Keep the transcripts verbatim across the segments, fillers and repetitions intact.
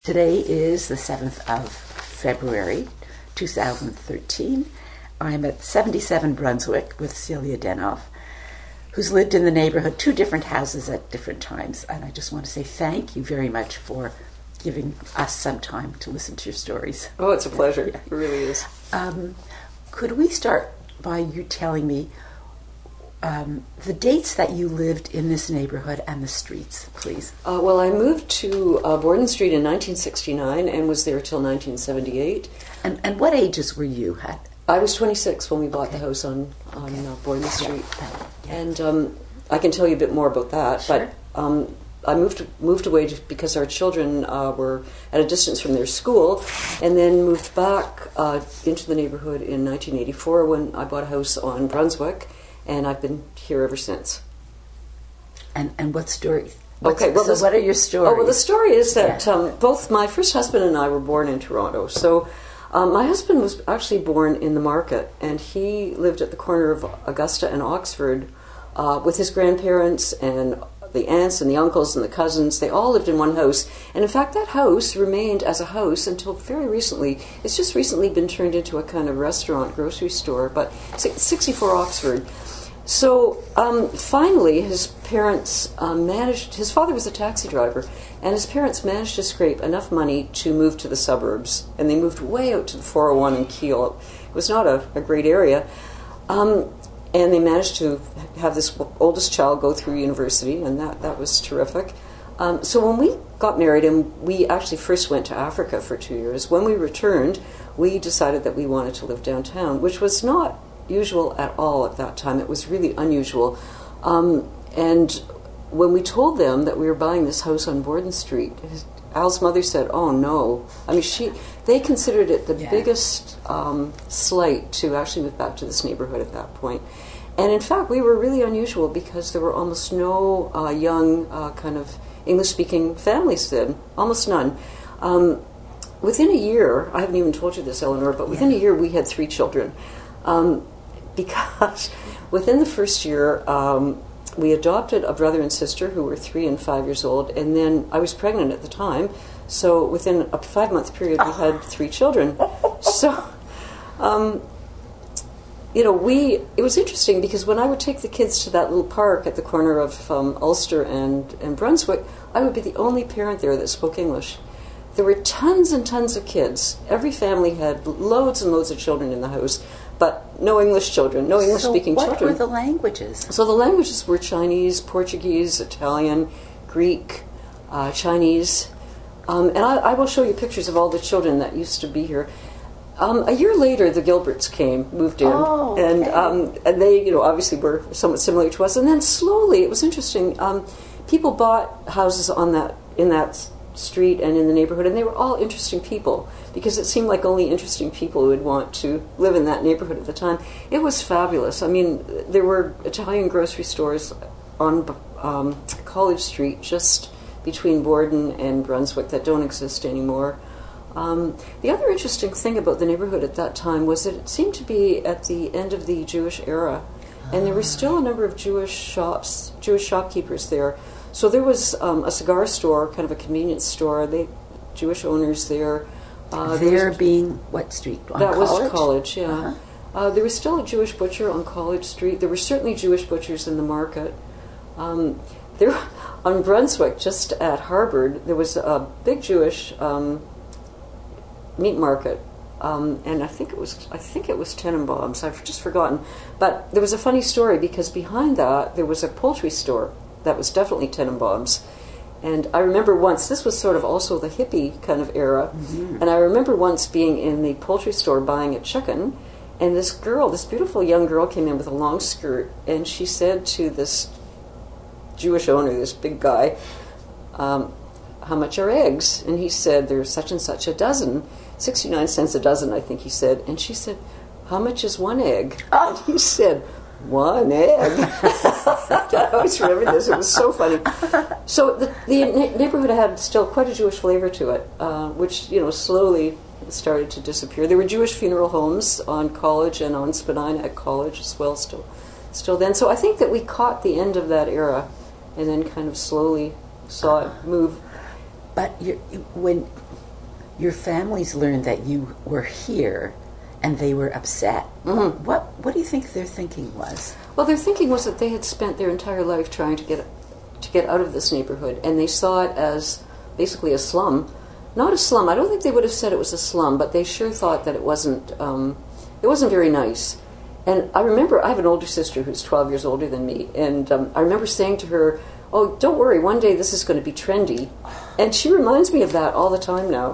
Today is the seventh of February, two thousand thirteen. I'm at seventy-seven Brunswick with Celia Denoff, who's lived in the neighborhood, two different houses at different times. And I just want to say thank you very much for giving us some time to listen to your stories. Oh, it's a pleasure. Yeah. It really is. Um, could we start by you telling me Um, the dates that you lived in this neighborhood and the streets, please? Uh, well, I moved to uh, Borden Street in nineteen sixty-nine and was there till nineteen seventy-eight. And and what ages were you at? I was twenty-six when we bought okay. the house on, on okay. uh, Borden Street. Yeah. Yeah. And um, I can tell you a bit more about that. Sure. But um, I moved moved away because our children uh, were at a distance from their school, and then moved back uh, into the neighborhood in nineteen eighty-four when I bought a house on Brunswick. And I've been here ever since. And and what story? What's, okay, well, so what are your stories? Oh, well, the story is that yeah. um, both my first husband and I were born in Toronto. So um, my husband was actually born in the Market, and he lived at the corner of Augusta and Oxford uh, with his grandparents and the aunts and the uncles and the cousins. They all lived in one house. And in fact, that house remained as a house until very recently. It's just recently been turned into a kind of restaurant, grocery store, but sixty-four Oxford. So um, finally, his parents um, managed, his father was a taxi driver, and his parents managed to scrape enough money to move to the suburbs. And they moved way out to the four oh one in Keele. It was not a, a great area. Um, and they managed to have this oldest child go through university, and that, that was terrific. Um, so when we got married, and we actually first went to Africa for two years, when we returned, we decided that we wanted to live downtown, which was not usual at all at that time. It was really unusual. Um, and when we told them that we were buying this house on Borden Street, his, Al's mother said, "Oh no!" I mean, she they considered it the yeah. biggest um, slight to actually move back to this neighborhood at that point. And in fact, we were really unusual because there were almost no uh, young uh, kind of English-speaking families then, almost none. Um, within a year, I haven't even told you this, Eleanor, but within yeah. a year we had three children. Um, because within the first year, um, we adopted a brother and sister who were three and five years old, and then I was pregnant at the time, so within a five-month period, we had three children. So, um, you know, we, it was interesting because when I would take the kids to that little park at the corner of um, Ulster and, and Brunswick, I would be the only parent there that spoke English. There were tons and tons of kids. Every family had loads and loads of children in the house, but no English children, no English-speaking so what children. What were the languages? So the languages were Chinese, Portuguese, Italian, Greek, uh, Chinese. Um, and I, I will show you pictures of all the children that used to be here. Um, a year later, the Gilberts came, moved in, oh, okay. and um, and they, you know, obviously were somewhat similar to us. And then slowly, it was interesting. Um, people bought houses on that in that street and in the neighborhood, and they were all interesting people because it seemed like only interesting people would want to live in that neighborhood at the time. It was fabulous. I mean, there were Italian grocery stores on um, College Street, just between Borden and Brunswick, that don't exist anymore. Um, the other interesting thing about the neighborhood at that time was that it seemed to be at the end of the Jewish era, and there were still a number of Jewish shops, Jewish shopkeepers there. So there was um, a cigar store, kind of a convenience store. They Jewish owners there. Uh, there was, being what street? On that College? was College, yeah. Uh-huh. Uh, there was still a Jewish butcher on College Street. There were certainly Jewish butchers in the Market. Um, there, on Brunswick, just at Harvard, there was a big Jewish um, meat market. Um, and I think it was I think it was Tenenbaums. I've just forgotten. But there was a funny story because behind that there was a poultry store. That was definitely Tenenbaums. And I remember once, this was sort of also the hippie kind of era, mm-hmm. and I remember once being in the poultry store buying a chicken, and this girl, this beautiful young girl came in with a long skirt, and she said to this Jewish owner, this big guy, um, "How much are eggs?" And he said, "There's such and such a dozen, sixty-nine cents a dozen," I think he said. And she said, "How much is one egg?" Oh. And he said, "One egg." I always remember this. It was so funny. So the, the na- neighborhood had still quite a Jewish flavor to it, uh, which, you know, slowly started to disappear. There were Jewish funeral homes on College and on Spadina at College as well still, still then. So I think that we caught the end of that era and then kind of slowly saw it move. But you, when your families learned that you were here, and they were upset. Mm-hmm. What What do you think their thinking was? Well, their thinking was that they had spent their entire life trying to get to get out of this neighborhood, and they saw it as basically a slum. Not a slum. I don't think they would have said it was a slum, but they sure thought that it wasn't. Um, it wasn't very nice. And I remember I have an older sister who's twelve years older than me, and um, I remember saying to her, "Oh, don't worry. One day this is going to be trendy," and she reminds me of that all the time now.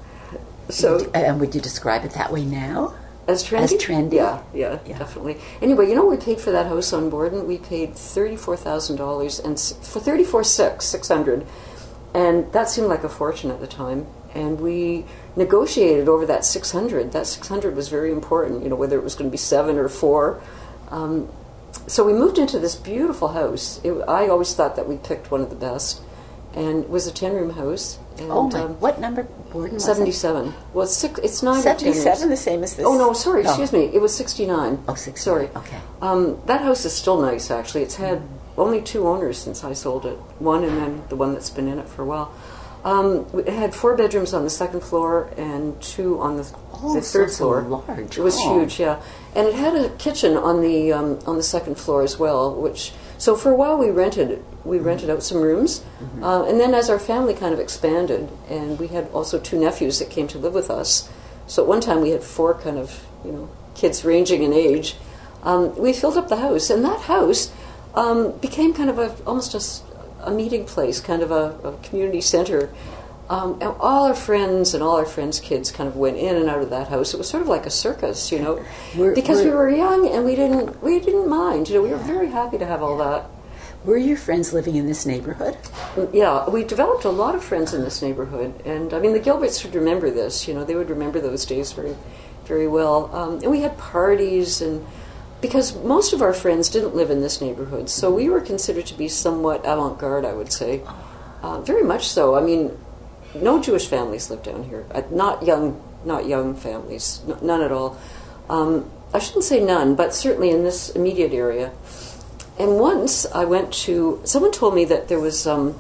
So, and would you describe it that way now? As trendy? As trendy? Yeah, yeah, yeah, definitely. Anyway, you know what we paid for that house on Borden? We paid thirty-four thousand dollars, and s- for thirty-four six, six hundred, and that seemed like a fortune at the time. And we negotiated over that six hundred. That six hundred was very important, you know, whether it was going to be seven or four. Um, so we moved into this beautiful house. It, I always thought that we picked one of the best, and it was a ten-room house. And, oh my! um, What number Borden was it? seventy-seven. Well, it's six. It's nine. Seventy-seven, the same as this. Oh no, sorry, No. excuse me. It was sixty-nine. Oh, sixty-nine. Sorry. Okay. Um, that house is still nice, actually. It's had only two owners since I sold it. One, and then the one that's been in it for a while. Um, it had four bedrooms on the second floor and two on the, Oh, the so third it's a floor. large It was home. huge, yeah, and it had a kitchen on the um, on the second floor as well. Which so for a while we rented we rented out some rooms, Mm-hmm. uh, and then as our family kind of expanded, and we had also two nephews that came to live with us. So at one time we had four kind of you know kids ranging in age. Um, we filled up the house, and that house um, became kind of a almost a s- a meeting place, kind of a, a community center. Um, and all our friends and all our friends' kids kind of went in and out of that house. It was sort of like a circus, you know, We're- because we we're- were young and we didn't we didn't mind. You know, we were very happy to have all that. Were your friends living in this neighborhood? Yeah, we developed a lot of friends in this neighborhood, and I mean the Gilberts would remember this. You know, they would remember those days very, very well. Um, and we had parties and. Because most of our friends didn't live in this neighborhood, so we were considered to be somewhat avant-garde, I would say. Uh, very much so. I mean, no Jewish families lived down here. Uh, not young, not young families, n- none at all. Um, I shouldn't say none, but certainly in this immediate area. And once I went to, someone told me that there was um,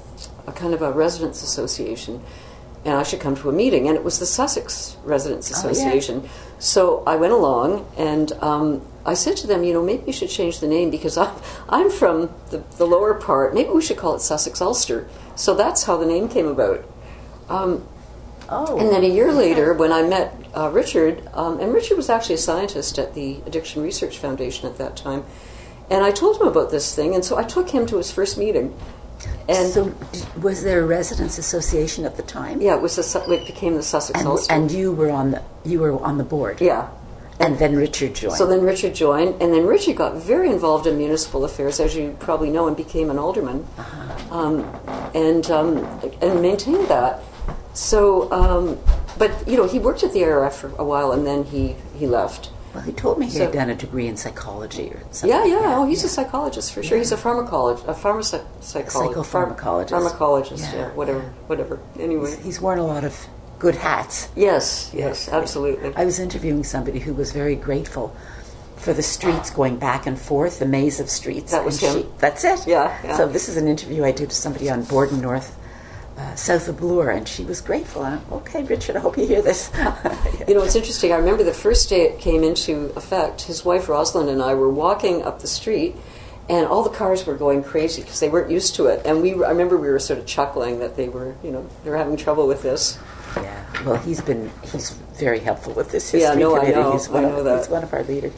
a kind of a residents association, and I should come to a meeting, and it was the Sussex Residents Oh, yeah. Association. So I went along, and um, I said to them, you know, maybe you should change the name because I'm, I'm from the, the lower part. Maybe we should call it Sussex Ulster. So that's how the name came about. Um, Oh. and then a year later, when I met uh, Richard, um, and Richard was actually a scientist at the Addiction Research Foundation at that time, and I told him about this thing, and so I took him to his first meeting. And so, d- was there a residents association at the time? yeah, it was the, Su- it became the Sussex And, Ulster. and you were on the you were on the board. yeah. And then Richard joined. So then Richard joined, and then Richard got very involved in municipal affairs, as you probably know, and became an alderman, Uh-huh. um, and um, and maintained that. So, um, but you know, he worked at the A R F for a while, and then he, he left. Well, he told me he So- had done a degree in psychology or something. Yeah, yeah. like Oh, he's that. a psychologist for sure. He's a pharmacologist, a pharmacy psychologist, Psychopharmacologist. pharmacologist. Yeah, Yeah, whatever, whatever. Anyway, He's worn a lot of good hats. yes, yes, absolutely. I was interviewing somebody who was very grateful for the streets going back and forth, the maze of streets. That was and him. she- that's it. Yeah, yeah. So this is an interview I did to somebody on Borden North, uh, south of Bloor, and she was grateful. And I'm, okay, Richard, I hope you hear this. You know, it's interesting. I remember the first day it came into effect, his wife Rosalind and I were walking up the street, and all the cars were going crazy because they weren't used to it. And we, I remember we were sort of chuckling that they were, you know, they were having trouble with this. Yeah, well, he's been he's very helpful with this history Yeah, no, I committee. know, He's one I of know that. he's one of our leaders.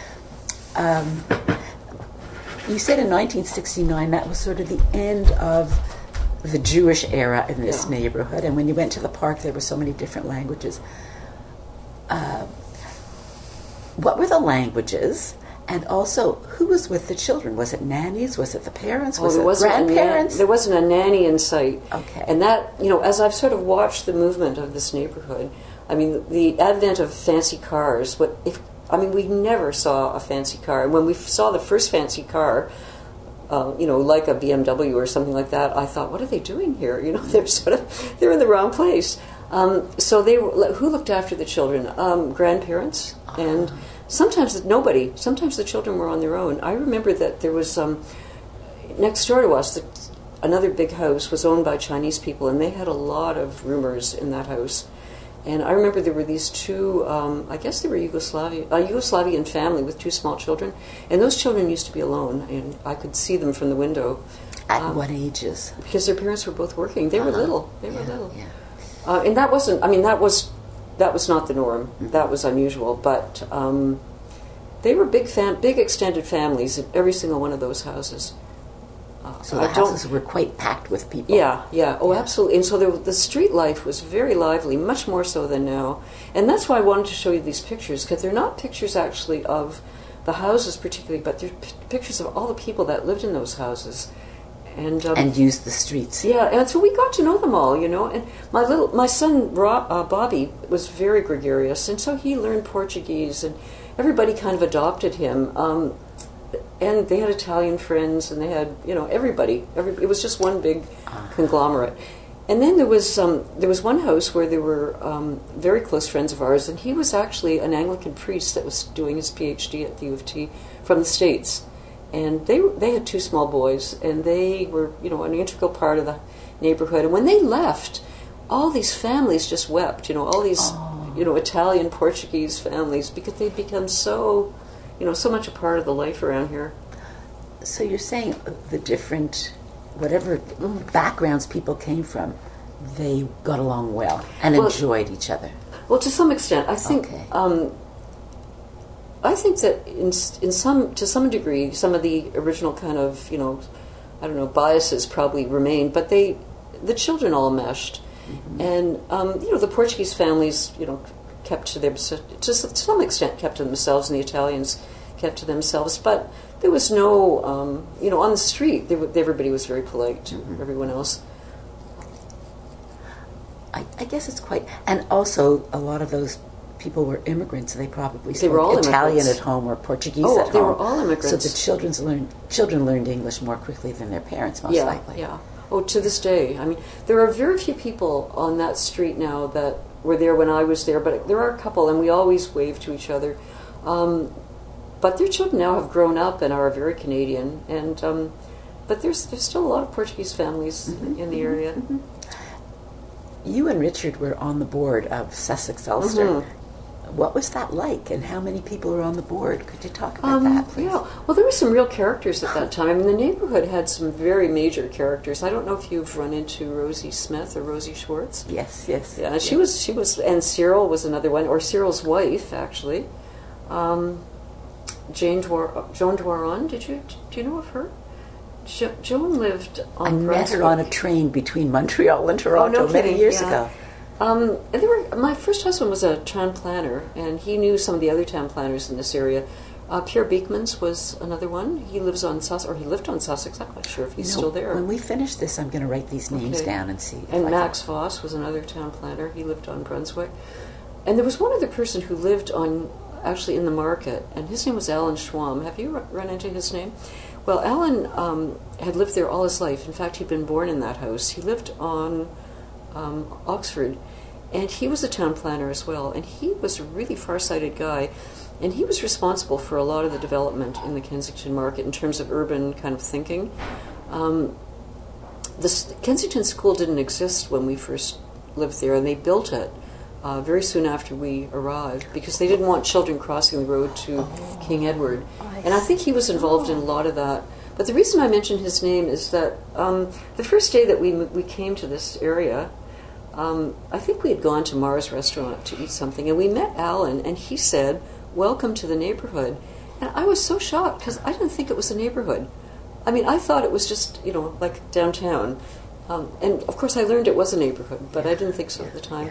Um, you said in nineteen sixty-nine that was sort of the end of the Jewish era in this Yeah. neighborhood, and when you went to the park, there were so many different languages. Uh, what were the languages? And also, who was with the children? Was it nannies? Was it the parents? Was Oh, there it wasn't a nan- grandparents? there wasn't a nanny in sight. Okay. And that, you know, as I've sort of watched the movement of this neighborhood, I mean, the advent of fancy cars. What if? I mean, we never saw a fancy car. And when we saw the first fancy car, uh, you know, like a B M W or something like that, I thought, what are they doing here? You know, they're sort of they're in the wrong place. Um, so they were, who looked after the children? Um, grandparents and. Sometimes nobody. Sometimes the children were on their own. I remember that there was um, next door to us. The, another big house was owned by Chinese people, and they had a lot of roomers in that house. And I remember there were these two, um, I guess they were Yugoslavia, a Yugoslavian family with two small children, and those children used to be alone, and I could see them from the window. At um, what ages? Because their parents were both working. They uh-huh. were little. They yeah, were little. Yeah. Uh, and that wasn't, I mean, that was that was not the norm. Mm-hmm. That was unusual. But um, they were big, fam- big extended families in every single one of those houses. Uh, so the I houses were quite packed with people. Yeah, yeah. Oh, yeah. absolutely. And so there, the street life was very lively, much more so than now. And that's why I wanted to show you these pictures, because they're not pictures actually of the houses particularly, but they're p- pictures of all the people that lived in those houses. And, um, and used the streets. Yeah, and so we got to know them all, you know. And my little, my son Rob, uh, Bobby was very gregarious, and so he learned Portuguese, and everybody kind of adopted him. Um, and they had Italian friends, and they had, you know, everybody. Every, it was just one big uh-huh. conglomerate. And then there was um, there was one house where there were um, very close friends of ours, and he was actually an Anglican priest that was doing his PhD at the U of T from the States. And they they had two small boys, and they were, you know, an integral part of the neighborhood. And when they left, all these families just wept, you know, all these, oh. you know, Italian, Portuguese families, because they'd become so, you know, so much a part of the life around here. So you're saying the different, whatever backgrounds people came from, they got along well and well, enjoyed each other? Well, to some extent. I think... Okay. Um, I think that in in some to some degree, some of the original kind of, you know, I don't know, biases probably remained, but they, the children all meshed, mm-hmm. and um, you know, the Portuguese families, you know, kept to their to some extent kept to themselves, and the Italians kept to themselves, but there was no, um, you know, on the street, they, everybody was very polite to mm-hmm. everyone else. I, I guess it's quite, and also a lot of those people were immigrants, so they probably they were all Italian immigrants. At home or Portuguese oh, at home. they were all immigrants. So the children's learned, children learned English more quickly than their parents, most yeah, likely. Yeah, Oh, to this day. I mean, there are very few people on that street now that were there when I was there, but there are a couple, and we always wave to each other. Um, but their children now have grown up and are very Canadian, and um, but there's there's still a lot of Portuguese families mm-hmm. in the area. Mm-hmm. You and Richard were on the board of Sussex Ulster. Mm-hmm. What was that like, and how many people were on the board? Could you talk about um, that, please? Yeah, well, there were some real characters at that time. I mean, the neighborhood had some very major characters. I don't know if you've run into Rosie Smith or Rosie Schwartz. Yes, yes. Yeah, she yes. was, she was, and Cyril was another one, or Cyril's wife, actually. Um, Jane Dwar- Joan Dwaron, did you, do you know of her? Jo- Joan lived on I met Brunswick. her on a train between Montreal and Toronto oh, no many kidding. years yeah. ago. Um, and there were, my first husband was a town planner, and he knew some of the other town planners in this area. Uh, Pierre Beekmans was another one. He lives on Sussex, or he lived on Sussex. I'm not sure if he's you know, still there. When we finish this, I'm going to write these names okay. down and see. If and I Max can. Voss was another town planner. He lived on Brunswick. And there was one other person who lived on, actually in the market, and his name was Alan Schwam. Have you r- run into his name? Well, Alan um, had lived there all his life. In fact, he'd been born in that house. He lived on um, Oxford. And he was a town planner as well, and he was a really far-sighted guy, and he was responsible for a lot of the development in the Kensington market in terms of urban kind of thinking. Um, the Kensington School didn't exist when we first lived there, and they built it uh, very soon after we arrived because they didn't want children crossing the road to oh, King Edward. I and I think he was involved in a lot of that. But the reason I mention his name is that um, the first day that we we came to this area, Um, I think we had gone to Mars Restaurant to eat something, and we met Alan, and he said, "Welcome to the neighborhood." And I was so shocked, because I didn't think it was a neighborhood. I mean, I thought it was just, you know, like downtown. Um, and, of course, I learned it was a neighborhood, but I didn't think so at the time.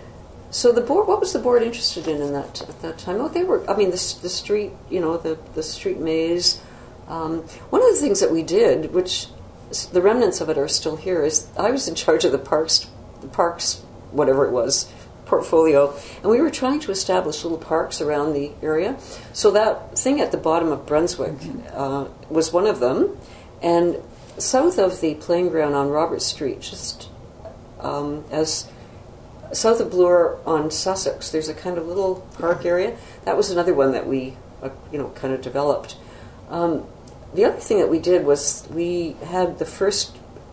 So the board, what was the board interested in, in that, at that time? Oh, they were, I mean, the, the street, you know, the, the street maze. Um, one of the things that we did, which the remnants of it are still here, is I was in charge of the parks the parks, whatever it was, portfolio, and we were trying to establish little parks around the area. So that thing at the bottom of Brunswick uh, was one of them, and south of the playing ground on Robert Street, just um, as south of Bloor on Sussex, there's a kind of little park area. That was another one that we, uh, you know, kind of developed. Um, the other thing that we did was we had the first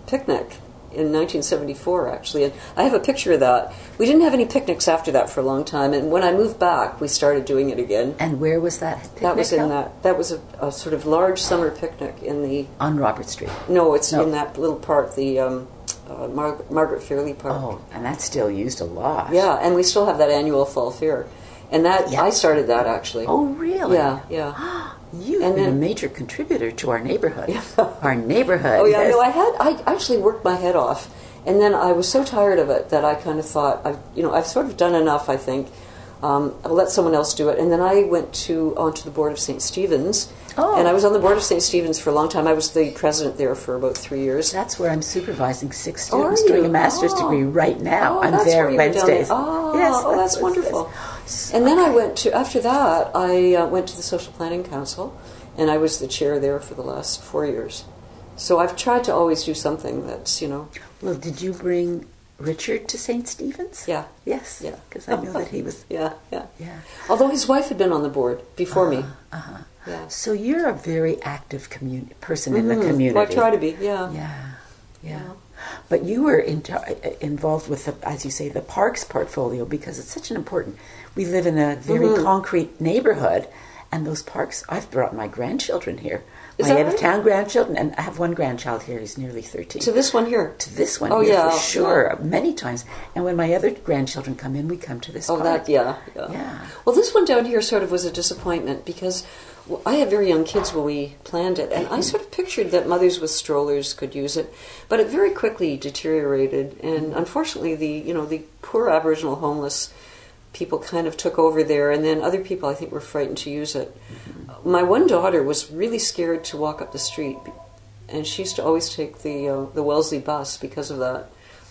picnic in nineteen seventy-four, actually. And I have a picture of that. We didn't have any picnics after that for a long time, and when I moved back, we started doing it again. And where was that picnic? That was in held? that. That was a, a sort of large summer picnic in the. On Robert Street. No, it's No. in that little park, the um, uh, Mar- Margaret Fairley Park. Oh, and that's still used a lot. Yeah, and we still have that annual fall fair, and that Yeah. I started that actually. Oh, really? Yeah, yeah. You've And been then- a major contributor to our neighborhood. Our neighborhood. Oh yeah, has- no, I had I actually worked my head off, and then I was so tired of it that I kind of thought, I've you know I've sort of done enough. I think um, I'll let someone else do it. And then I went to onto the board of Saint Stephen's, Oh. and I was on the board of Saint Stephen's for a long time. I was the president there for about three years. That's where I'm supervising six Oh, are students doing you? a master's Oh. degree right now. Oh, I'm that's there where you were down Wednesdays. there. Oh, yes, oh, that's what it wonderful. says. And then I went to, after that, I uh, went to the Social Planning Council, and I was the chair there for the last four years. So I've tried to always do something that's, you know, Well, did you bring Richard to Saint Stephen's? yeah, Yes. Yeah. Because I know that he was. yeah, yeah. Yeah. Although his wife had been on the board before me. Uh-huh. Yeah. So you're a very active commun- person in the Mhm. community. Well, I try to be, yeah. Yeah, yeah. But you were in, involved with, the, as you say, the parks portfolio because it's such an important. We live in a very Mhm. concrete neighborhood, and those parks. I've brought my grandchildren here, Is my that out of right? town grandchildren, and I have one grandchild here. He's nearly thirteen. To this one here. To this one, Oh, here, yeah. for sure, many times. And when my other grandchildren come in, we come to this Oh, park. that, yeah, yeah. Yeah. Well, this one down here sort of was a disappointment because well, I had very young kids when we planned it, and I sort of pictured that mothers with strollers could use it, but it very quickly deteriorated, and unfortunately, the you know the poor Aboriginal homeless people kind of took over there, and then other people I think were frightened to use it. Mm-hmm. My one daughter was really scared to walk up the street, and she used to always take the uh, the Wellesley bus because of that.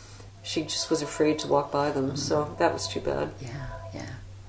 She just was afraid to walk by them, mm-hmm. so that was too bad. Yeah, yeah.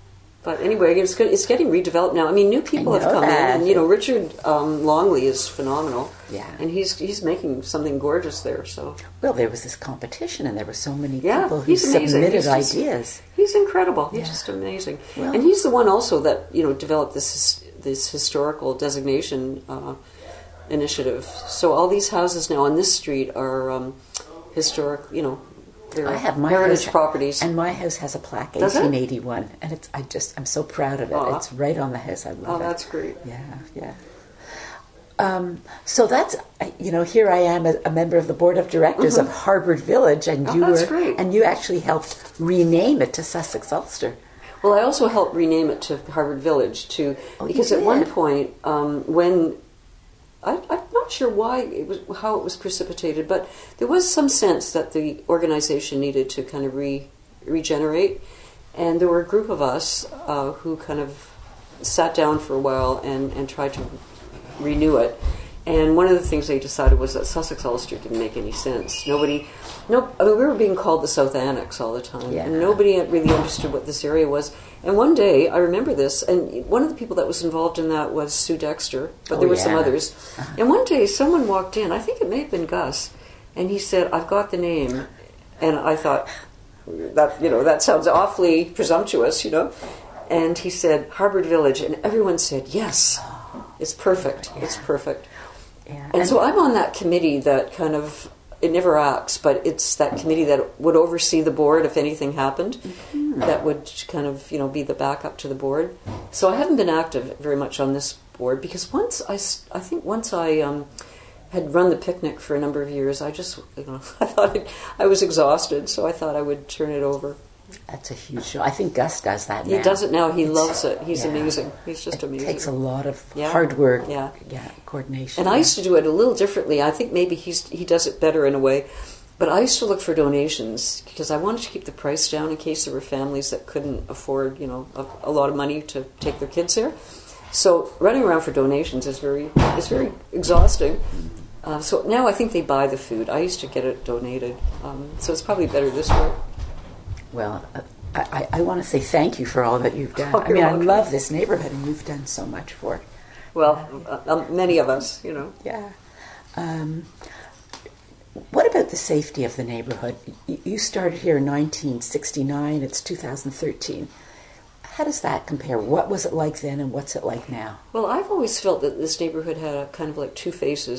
But anyway, it's good, it's getting redeveloped now. I mean, new people I have know come that. in, and you know, Richard um, Longley is phenomenal. Yeah. and he's he's making something gorgeous there. So Well, there was this competition, and there were so many Yeah, people who he's amazing. submitted He's just- ideas. he's incredible. Yeah. He's just amazing, Well- and he's the one also that you know developed this his- this historical designation uh, initiative. So all these houses now on this street are um, historic. You know, they're I have my heritage house, properties. and my house has a plaque, Does it? eighteen eighty-one, and it's I just I'm so proud of it. Aw. It's right on the house. I love Oh, it. that's great. Yeah, yeah. Um, so that's you know here I am a, a member of the board of directors of Harvard Village, and Oh, you that's were great. and you actually helped rename it to Sussex Ulster. Well, I also helped rename it to Harvard Village too, Oh, you because at one did? point, um, when I, I'm not sure why it was, how it was precipitated, but there was some sense that the organization needed to kind of re, regenerate, and there were a group of us uh, who kind of sat down for a while and, and tried to renew it. And one of the things they decided was that Sussex Ulster didn't make any sense. Nobody, no, I mean, we were being called the South Annex all the time, Yeah. and nobody really understood what this area was. And one day, I remember this, and one of the people that was involved in that was Sue Dexter, but Oh, there were some yeah. others. And one day, someone walked in, I think it may have been Gus, and he said, "I've got the name." And I thought, that, you know, that sounds awfully presumptuous, you know. And he said, "Harvard Village," and everyone said, "Yes, it's perfect, it's perfect." Yeah. And, so I'm on that committee that kind of, it never acts, but it's that committee that would oversee the board if anything happened, mm-hmm. that would kind of, you know, be the backup to the board. So I haven't been active very much on this board because once I, I think once I um, had run the picnic for a number of years, I just, you know, I thought it, I was exhausted, so I thought I would turn it over. That's a huge show. I think Gus does that now. He does it now. He It's- loves it. He's yeah. amazing. He's just It amazing. takes a lot of Yeah. hard work. Yeah. yeah, coordination. And I used to do it a little differently. I think maybe he's he does it better in a way. But I used to look for donations because I wanted to keep the price down in case there were families that couldn't afford, you know, a, a lot of money to take their kids there. So running around for donations is very is very exhausting. Uh, so now I think they buy the food. I used to get it donated. Um, so it's probably better this way. Well, uh, I, I, I want to say thank you for all that you've done. Oh, I you're mean, I welcome. love this neighborhood, and you've done so much for it. Well, uh, um, many of us, you know. Yeah. Um, what about the safety of the neighborhood? You you started here in nineteen sixty-nine. It's two thousand thirteen. How does that compare? What was it like then, and what's it like now? Well, I've always felt that this neighborhood had a kind of like two faces.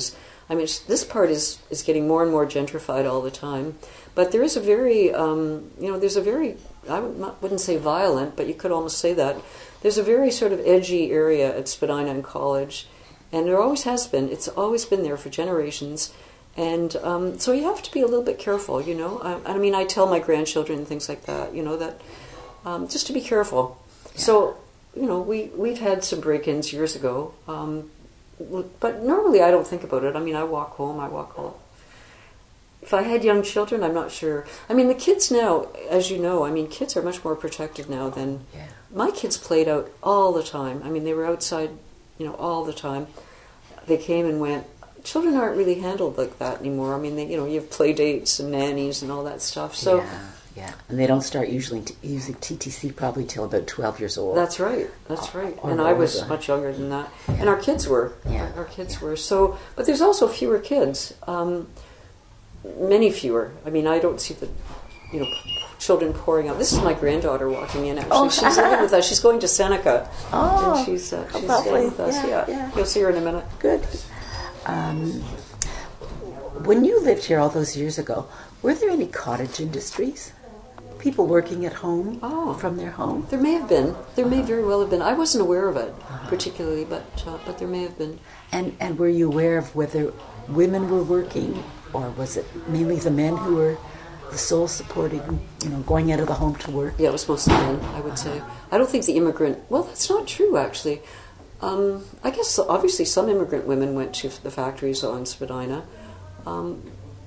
I mean, this part is, is getting more and more gentrified all the time. But there is a very, um, you know, there's a very, I would not, wouldn't say violent, but you could almost say that. There's a very sort of edgy area at Spadina and College, and there always has been. It's always been there for generations. And um, so you have to be a little bit careful, you know. I, I mean, I tell my grandchildren and things like that, you know, that um, just to be careful. Yeah. So, you know, we, we've had some break-ins years ago, um, but normally I don't think about it. I mean, I walk home, I walk home. If I had young children, I'm not sure. I mean, the kids now, as you know, I mean, kids are much more protected now than... Yeah. My kids played out all the time. I mean, they were outside, you know, all the time. They came and went. Children aren't really handled like that anymore. I mean, they, you know, you have play dates and nannies and all that stuff. So, yeah, yeah. And they don't start usually t- using T T C probably till about twelve years old. That's right. That's right. Or, and I was older. Much younger than that. Yeah. And our kids were. Yeah. Our kids yeah. were. So, but there's also fewer kids. Um, many fewer. I mean, I don't see the, you know, children pouring out. This is my granddaughter walking in. Actually, oh, she's living with us. She's going to Seneca. Oh, and she's uh, she's lovely. staying with us. Yeah, Yeah. yeah, You'll see her in a minute. Good. Um, when you lived here all those years ago, were there any cottage industries? People working at home oh, from their home? There may have been. There uh-huh. may very well have been. I wasn't aware of it uh-huh. particularly, but uh, but there may have been. And and were you aware of whether women were working, or was it mainly the men who were the sole supporting, you know, going out of the home to work? Yeah, it was mostly men, I would uh-huh. say. I don't think the immigrant... Well, that's not true, actually. Um, I guess, obviously, some immigrant women went to the factories on Spadina. Um,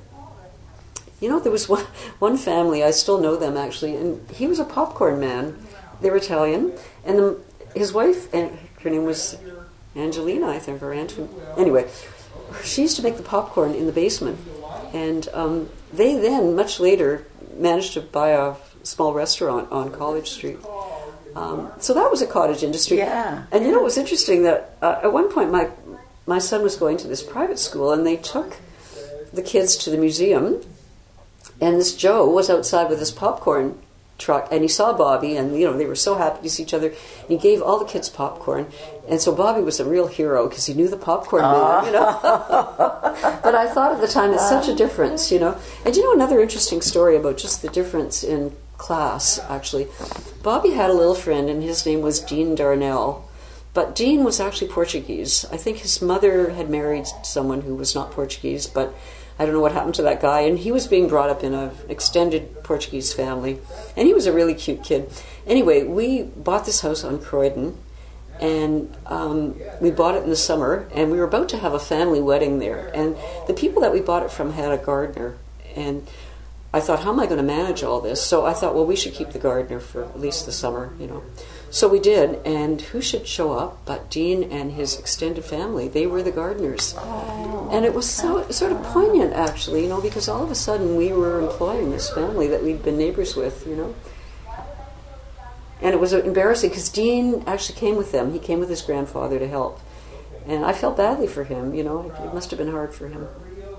you know, there was one, one family, I still know them, actually, and he was a popcorn man. They were Italian, and the, his wife, and her name was Angelina, I think, or Anton. Anyway, she used to make the popcorn in the basement, and um, they then, much later, managed to buy a small restaurant on College Street. Um, so that was a cottage industry. Yeah. And you know, it was interesting that uh, at one point my my son was going to this private school, and they took the kids to the museum, and this Joe was outside with his popcorn truck, and he saw Bobby, and you know, they were so happy to see each other, and he gave all the kids popcorn, and so Bobby was a real hero because he knew the popcorn man, you know. But I thought at the time, it's such a difference, you know. And you know, another interesting story about just the difference in class, actually. Bobby had a little friend, and his name was Dean Darnell, but Dean was actually Portuguese. I think his mother had married someone who was not Portuguese, but I don't know what happened to that guy, and he was being brought up in an extended Portuguese family, and he was a really cute kid. Anyway, we bought this house on Croydon, and um, we bought it in the summer, and we were about to have a family wedding there, and the people that we bought it from had a gardener, and I thought, how am I going to manage all this? So I thought, well, we should keep the gardener for at least the summer, you know. So we did, and who should show up but Dean and his extended family? They were the gardeners. Oh, and it was so sort of poignant, actually, you know, because all of a sudden we were employing this family that we'd been neighbors with, you know. And it was embarrassing because Dean actually came with them. He came with his grandfather to help. And I felt badly for him, you know. It must have been hard for him.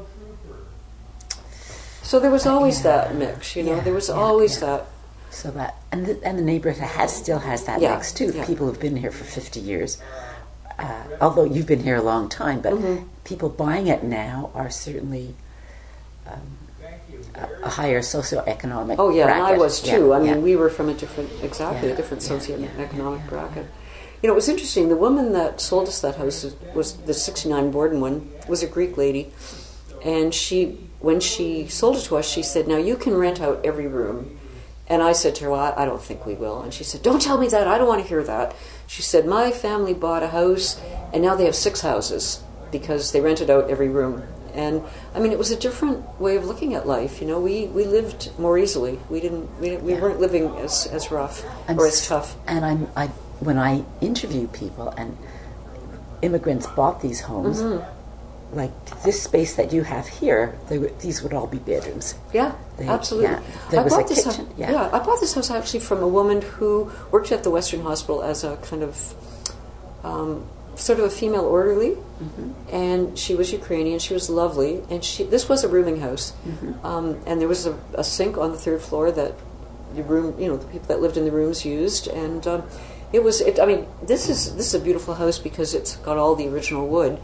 So there was always yeah. that mix, you know. Yeah, there was yeah, always yeah. that. So that, and the, and the neighborhood has still has that yeah, mix too. yeah. People who've been here for fifty years. Uh, although you've been here a long time, but mm-hmm. people buying it now are certainly um, a, a higher socioeconomic. Oh yeah, bracket. and I was too. Yeah, I mean, yeah. we were from a different, exactly yeah, a different yeah, socioeconomic yeah, bracket. You know, it was interesting. The woman that sold us that house was, was the sixty-nine Borden one. Was a Greek lady, and she. When she sold it to us, she said, now you can rent out every room. And I said to her, well, I, I don't think we will. And she said, don't tell me that. I don't want to hear that. She said, my family bought a house, and now they have six houses because they rented out every room. And, I mean, it was a different way of looking at life. You know, we, we lived more easily. We didn't. We, we yeah. weren't living as, as rough and or as tough. And I'm, I, when I interview people, and immigrants bought these homes, mm-hmm. like this space that you have here, they were, these would all be bedrooms. Yeah, they, absolutely. Yeah, there I was bought a this kitchen. House, yeah. yeah, I bought this house actually from a woman who worked at the Western Hospital as a kind of um, sort of a female orderly, mm-hmm. and she was Ukrainian. She was lovely, and she this was a rooming house, mm-hmm. um, and there was a, a sink on the third floor that the room, you know, the people that lived in the rooms used, and um, it was. It, I mean, this is this is a beautiful house because it's got all the original wood.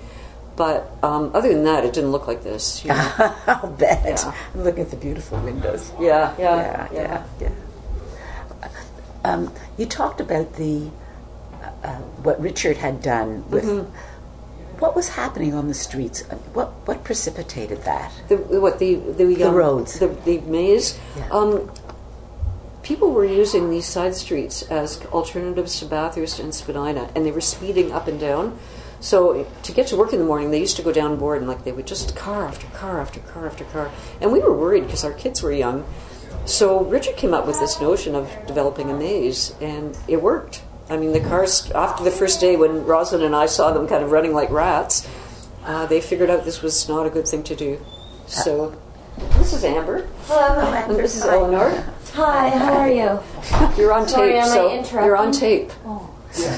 But um, other than that, it didn't look like this. You know? I'll bet. Yeah. Look at the beautiful windows. Yeah, yeah, Yeah, yeah, yeah. Um, you talked about the uh, what Richard had done with. Mm-hmm. What was happening on the streets? What what precipitated that? The, what the the, The um, roads. the, the maze. Yeah. Um, people were using these side streets as alternatives to Bathurst and Spadina, and they were speeding up and down. So to get to work in the morning, they used to go down board, and like they would just car after car after car after car, and we were worried because our kids were young. So Richard came up with this notion of developing a maze, and it worked. I mean, the cars, after the first day when Rosalind and I saw them kind of running like rats, uh, they figured out this was not a good thing to do. So this is Amber. Hello. And this is Eleanor. Hi, how are you? You're on Sorry, tape, am I so interrupting? you're on tape. Oh.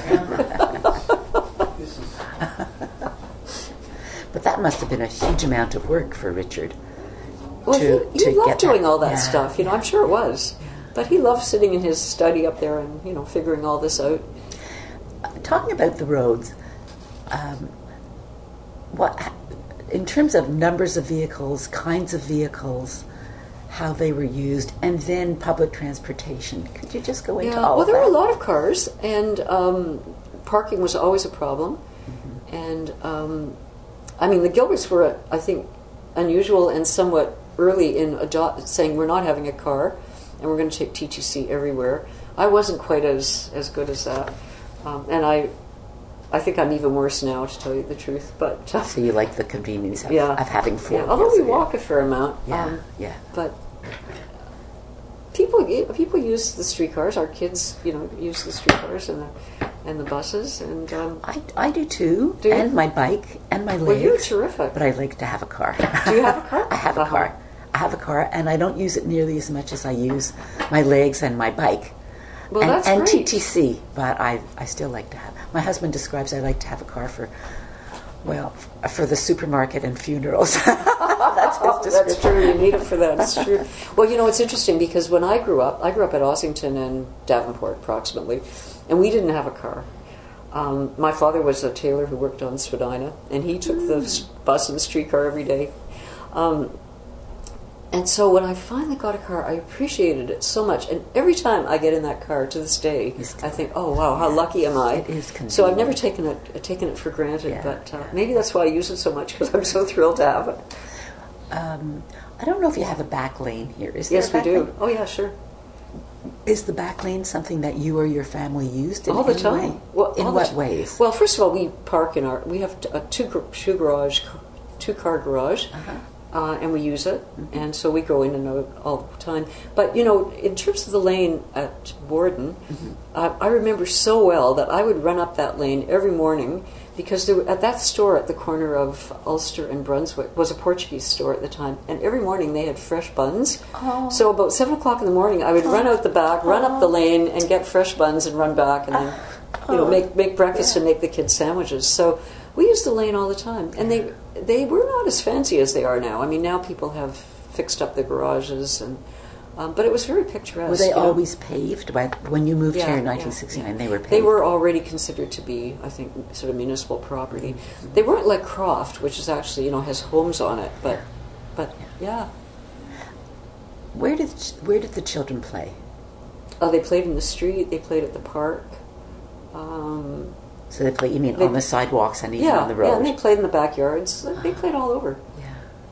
But that must have been a huge amount of work for Richard. Well, to- he, to he loved get doing that. all that Yeah, stuff. You know, yeah. I'm sure it was. But he loved sitting in his study up there and, you know, figuring all this out. Talking about the roads, um, what in terms of numbers of vehicles, kinds of vehicles, how they were used, and then public transportation. Could you just go into Yeah, all well, of there that? were a lot of cars, and um, parking was always a problem. Mm-hmm. And, um, I mean, the Gilberts were, I think, unusual and somewhat early in adopt- saying we're not having a car, and we're going to take T T C everywhere. I wasn't quite as, as good as that. Um, and I I think I'm even worse now, to tell you the truth. But uh, So you like the convenience of, yeah. of having four yeah, although wheels, we walk a fair amount. Yeah, um, yeah. But people people use the streetcars. Our kids, you know, use the streetcars and the and the buses. And um, I, I do too, Do you? and my bike and my legs. well, you're terrific. But I like to have a car. Do you have a car? I have a Uh-huh. car. I have a car, and I don't use it nearly as much as I use my legs and my bike. Well, and, that's and great. T T C, but I, I still like to have. My husband describes I like to have a car for, well, f- for the supermarket and funerals. That's his description. That's true. You need it for that. It's true. Well, you know, it's interesting because when I grew up, I grew up at Ossington and Davenport, approximately, and we didn't have a car. Um, my father was a tailor who worked on Spadina, and he took the s- bus and streetcar every day. Um, And so when I finally got a car, I appreciated it so much. And every time I get in that car to this day, I think, "Oh wow, how lucky am I?" It is convenient. So I've never taken it taken it for granted. Yeah. But uh, maybe that's why I use it so much, because I'm so thrilled to have it. Um, I don't know if you have a back lane here. Is Yes, there we a back do. lane? Oh yeah, sure. Is the back lane something that you or your family used in All the any time. way? Well, in all the what ti- ways? Well, first of all, we park in our. We have t- a two gar- two garage, two car garage. Uh-huh. Uh, and we use it, and so we go in and out all the time. But you know, in terms of the lane at Borden, Mm-hmm. uh, I remember so well that I would run up that lane every morning because there, at that store at the corner of Ulster and Brunswick was a Portuguese store at the time, and every morning they had fresh buns. Oh. So about seven o'clock in the morning, I would run out the back, run up the lane, and get fresh buns, and run back, and then you know make make breakfast and make the kids sandwiches. So we used the lane all the time, and they they were not as fancy as they are now. I mean, now people have fixed up the garages, and um, but it was very picturesque. Were they you know. always paved? But when you moved Yeah, here in yeah, nineteen sixty-nine, yeah. they were paved. They were already considered to be, I think, sort of municipal property. Mm-hmm. They weren't like Croft, which is actually, you know, has homes on it, but but yeah. Where did where did the children play? Oh, they played in the street. They played at the park. Um, So they play. You mean They- on the sidewalks and even yeah, on the yeah, road? and they played in the backyards. They played all over. Yeah,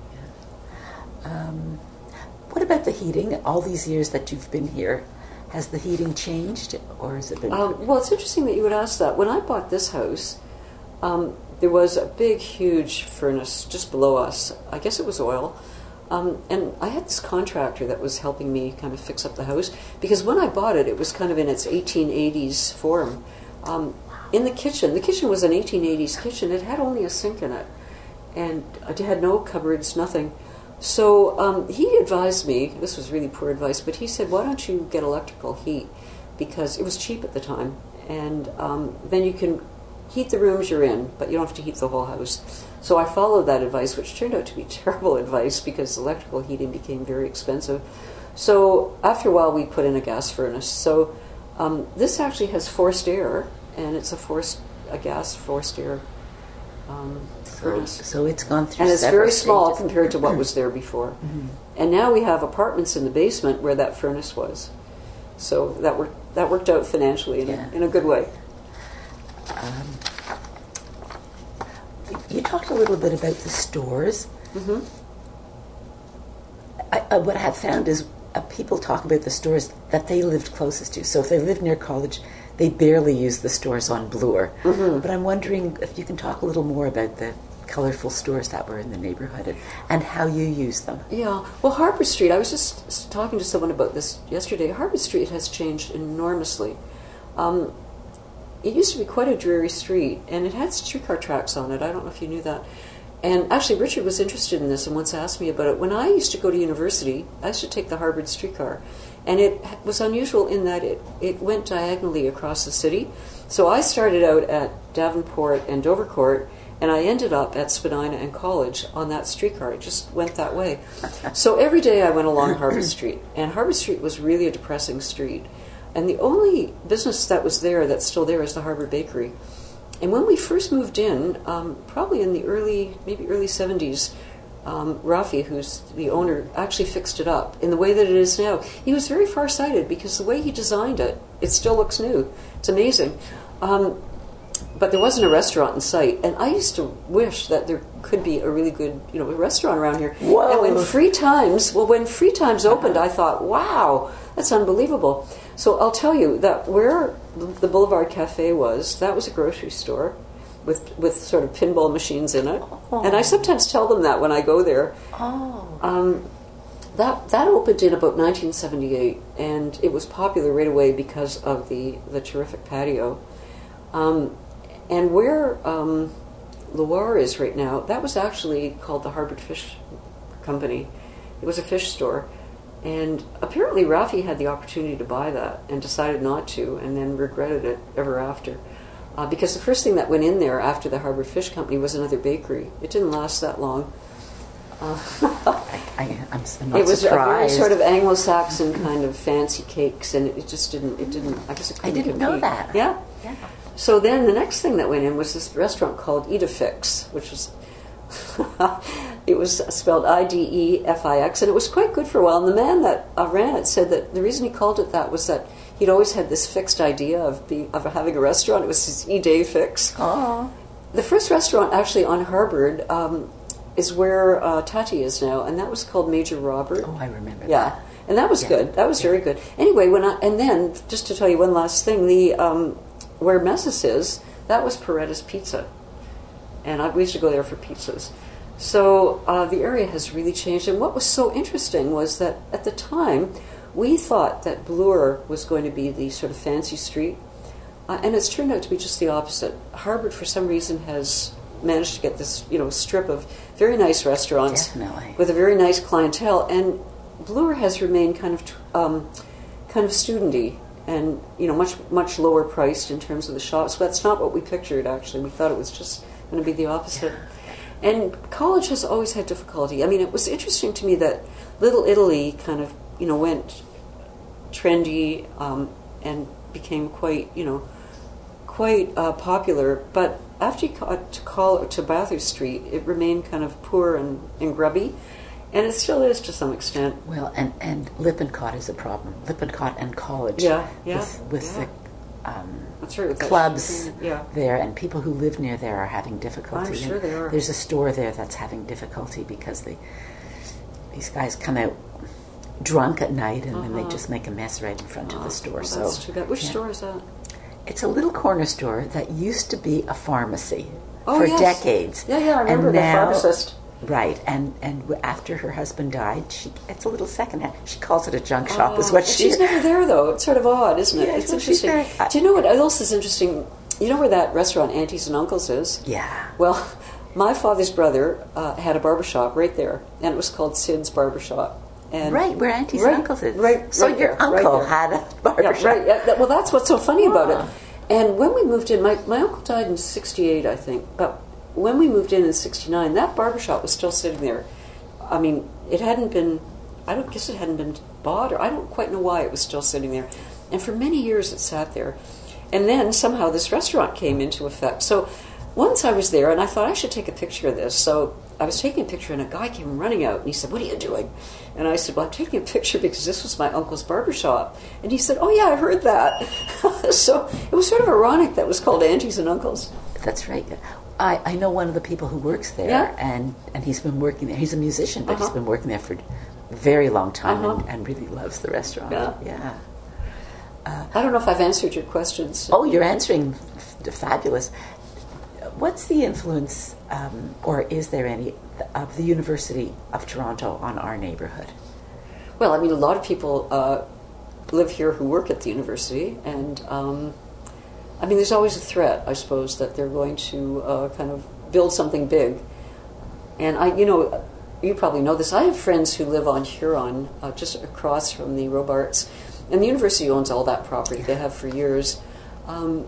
yeah. Um, what about the heating? All these years that you've been here, has the heating changed, or has it been? Um, well, it's interesting that you would ask that. When I bought this house, um, there was a big, huge furnace just below us. I guess it was oil. Um, and I had this contractor that was helping me kind of fix up the house, because when I bought it, it was kind of in its eighteen eighties form. Um, in the kitchen, the kitchen was an eighteen eighties kitchen. It had only a sink in it, and it had no cupboards, nothing. So um, he advised me, this was really poor advice, but he said, why don't you get electrical heat? Because it was cheap at the time, and um, then you can heat the rooms you're in, but you don't have to heat the whole house. So I followed that advice, which turned out to be terrible advice because electrical heating became very expensive. So after a while, we put in a gas furnace. So um, this actually has forced air, and it's a forced a gas forced air um, So, furnace. so it's gone through And it's several very small stages. compared to what was there before. And now we have apartments in the basement where that furnace was. So that worked, that worked out financially in, Yeah. a, in a good way. Um, you talked a little bit about the stores. Mm-hmm. I, I, what I have found is uh, people talk about the stores that they lived closest to. So if they lived near college, they barely use the stores on Bloor. Mm-hmm. But I'm wondering if you can talk a little more about the colorful stores that were in the neighborhood and, and how you use them. Yeah. Well, Harvard Street, I was just s- talking to someone about this yesterday. Harvard Street has changed enormously. Um, it used to be quite a dreary street, and it had streetcar tracks on it. I don't know if you knew that. And actually, Richard was interested in this and once asked me about it. When I used to go to university, I used to take the Harvard streetcar. And it was unusual in that it, it went diagonally across the city. So I started out at Davenport and Dovercourt, and I ended up at Spadina and College on that streetcar. It just went that way. So every day I went along Harvard Street, and Harvard Street was really a depressing street. And the only business that was there that's still there is the Harvard Bakery. And when we first moved in, um, probably in the early, maybe early seventies, um, Rafi, who's the owner, actually fixed it up in the way that it is now. He was very far-sighted because the way he designed it, it still looks new. It's amazing. Um, but there wasn't a restaurant in sight, and I used to wish that there could be a really good, you know, restaurant around here. Whoa. And when Free Times, well, when Free Times opened, I thought, wow, that's unbelievable. So I'll tell you that where the Boulevard Cafe was, that was a grocery store with with sort of pinball machines in it. Oh. And I sometimes tell them that when I go there. Oh. Um, that that opened in about nineteen seventy-eight, and it was popular right away because of the, the terrific patio. Um, and where um, Loire is right now, that was actually called the Harvard Fish Company. It was a fish store. And apparently Rafi had the opportunity to buy that and decided not to, and then regretted it ever after. Uh, because the first thing that went in there after the Harvard Fish Company was another bakery. It didn't last that long. Uh, I, I, I'm, I'm not it was surprised. a very sort of Anglo-Saxon kind of fancy cakes, and it, it just didn't. It didn't. I guess it I couldn't didn't know compete. that. Yeah. Yeah. So then the next thing that went in was this restaurant called Idefix, which was it was spelled I D E F I X, and it was quite good for a while. And the man that uh, ran it said that the reason he called it that was that he'd always had this fixed idea of being of having a restaurant. It was his E-Day fix. Oh. The first restaurant actually on Harvard um, is where uh, Tati is now, and that was called Major Robert. Oh, I remember Yeah. that. And that was Yeah. good. That was very good. Anyway, when I and then just to tell you one last thing, the um, where Messis is, that was Paretta's Pizza, and I, we used to go there for pizzas. So uh, the area has really changed. And what was so interesting was that at the time, we thought that Bloor was going to be the sort of fancy street, uh, and it's turned out to be just the opposite. Harvard, for some reason, has managed to get this, you know, strip of very nice restaurants Definitely. with a very nice clientele, and Bloor has remained kind of um, kind of studenty and, you know, much much lower priced in terms of the shops. But that's not what we pictured. Actually, we thought it was just going to be the opposite. Yeah. And college has always had difficulty. I mean, it was interesting to me that Little Italy kind of, you know, went trendy um, and became quite, you know, quite uh, popular. But after you got to call to Bathurst Street, it remained kind of poor and, and grubby, and it still is to some extent. Well, and, and Lippincott is a problem. Lippincott and college. Yeah, yeah, With, with yeah. the um, That's right, with that clubs shopping, yeah. there, and people who live near there are having difficulty. I'm sure And they are. There's a store there that's having difficulty because they, these guys come out drunk at night and then they Uh-huh. just make a mess right in front of the store. Well, so that's too bad. Which yeah. store is that? It's a little corner store that used to be a pharmacy Oh, for yes. decades. Yeah, yeah, I remember and the now, pharmacist. Right, and and w- after her husband died, she it's a little secondhand. She calls it a junk shop, is Oh, what but she. she's never there, though. It's sort of odd, isn't it? Yeah, it's well, she's interesting. very- Do you know what else is interesting? You know where that restaurant, Aunties and Uncles, is? Yeah. Well, my father's brother uh, had a barbershop right there, and it was called Sid's Barbershop. And Right, where Aunties right, and Uncles is. Right, So right your there, right uncle there. had a barbershop. Yeah, right. Yeah, that, well, that's what's so funny about Ah. it. And when we moved in, my, my uncle died in sixty-eight, I think, but when we moved in in sixty-nine, that barbershop was still sitting there. I mean, it hadn't been, I don't guess it hadn't been bought, or I don't quite know why it was still sitting there. And for many years it sat there. And then somehow this restaurant came into effect. So once I was there, and I thought I should take a picture of this. So I was taking a picture, and a guy came running out, and he said, "What are you doing?" And I said, "Well, I'm taking a picture because this was my uncle's barbershop." And he said, "Oh, yeah, I heard that." So it was sort of ironic that it was called Aunties and Uncles. That's right. I, I know one of the people who works there, Yeah. and, and he's been working there. He's a musician, but Uh-huh. he's been working there for a very long time Uh-huh. and, and really loves the restaurant. Yeah. yeah. I don't know if I've answered your questions. Oh, you're answering f- fabulous. What's the influence, um, or is there any, of the University of Toronto on our neighborhood? Well, I mean, a lot of people uh, live here who work at the university, and um, I mean, there's always a threat, I suppose, that they're going to uh, kind of build something big. And I, you know, you probably know this. I have friends who live on Huron, uh, just across from the Robarts, and the university owns all that property. They have for years. Um,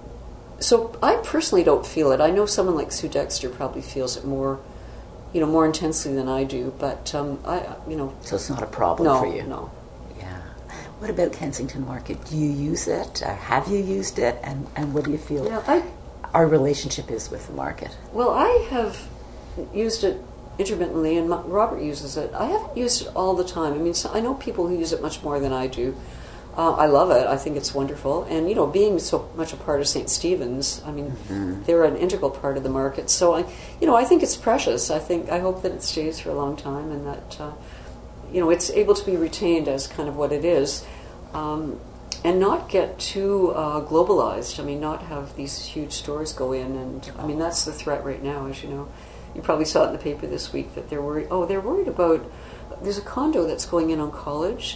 so I personally don't feel it. I know someone like Sue Dexter probably feels it more, you know, more intensely than I do. But um, I, you know, So it's not a problem no, for you? no. Yeah. What about Kensington Market? Do you use it? Uh, have you used it? And, and what do you feel Yeah, I our relationship is with the market? well, I have used it intermittently, and my, Robert uses it. I haven't used it all the time. I mean, so I know people who use it much more than I do. Uh, I love it. I think it's wonderful. And, you know, being so much a part of Saint Stephen's, I mean, Mm-hmm. they're an integral part of the market. So, I, you know, I think it's precious. I think, I hope that it stays for a long time and that, uh, you know, it's able to be retained as kind of what it is. Um, and not get too uh, globalized. I mean, not have these huge stores go in. And, I mean, that's the threat right now, as you know. You probably saw it in the paper this week that they're worried. Oh, they're worried about, there's a condo that's going in on College.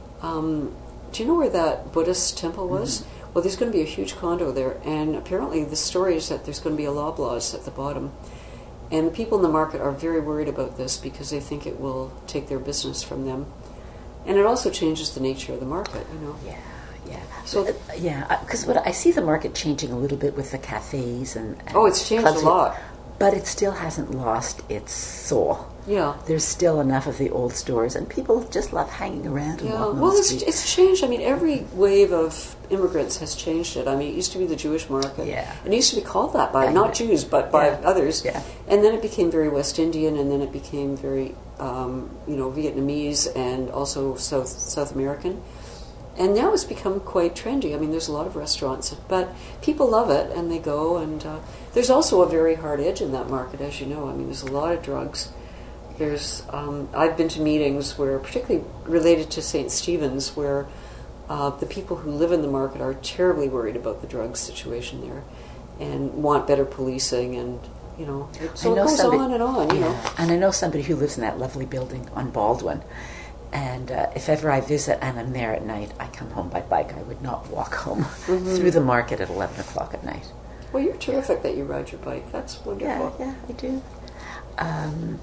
Um, do you know where that Buddhist temple was? Mm-hmm. Well, there's going to be a huge condo there, and apparently the story is that there's going to be a Loblaws at the bottom. And the people in the market are very worried about this because they think it will take their business from them. And it also changes the nature of the market, you know. Yeah, yeah. So- Uh, yeah, because what I see the market changing a little bit with the cafes and, and Oh, it's changed a clubs, lot. but it still hasn't lost its soul. Yeah. There's still enough of the old stores, and people just love hanging around and Yeah, walking on well, the it's, street. it's changed. I mean, every wave of immigrants has changed it. I mean, it used to be the Jewish market. Yeah. It used to be called that by I not know. Jews, but by Yeah. others. Yeah. And then it became very West Indian, and then it became very, um, you know, Vietnamese and also South South American. And now it's become quite trendy. I mean, there's a lot of restaurants, but people love it, and they go. And uh, there's also a very hard edge in that market, as you know. I mean, there's a lot of drugs. There's, um, I've been to meetings where, particularly related to Saint Stephen's, where uh, the people who live in the market are terribly worried about the drug situation there, and want better policing, and you know, it, so I it know goes somebody- on and on. You yeah. know, And I know somebody who lives in that lovely building on Baldwin. And uh, if ever I visit and I'm there at night, I come home by bike. I would not walk home Mm-hmm. through the market at eleven o'clock at night. well, you're terrific that you ride your bike. That's wonderful. Yeah, yeah, I do. Um,